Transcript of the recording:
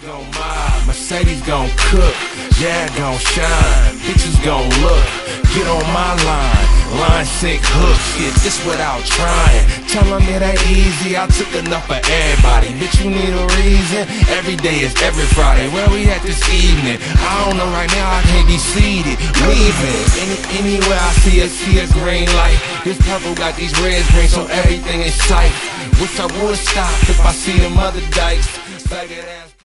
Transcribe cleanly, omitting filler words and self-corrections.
gon' mob, Mercedes gon' cook, Jag gon' shine, bitches gon' look, get on my line 6 hooks, get this without trying. Tell them it ain't easy, I took enough for everybody. Bitch, you need a reason, every day is every Friday. Where we at this evening? I don't know right now, I can't be seated, leaving. Anywhere I see a green light. This purple got these reds green, so everything is sight. Wish I would stop if I see them other dykes. Faggot ass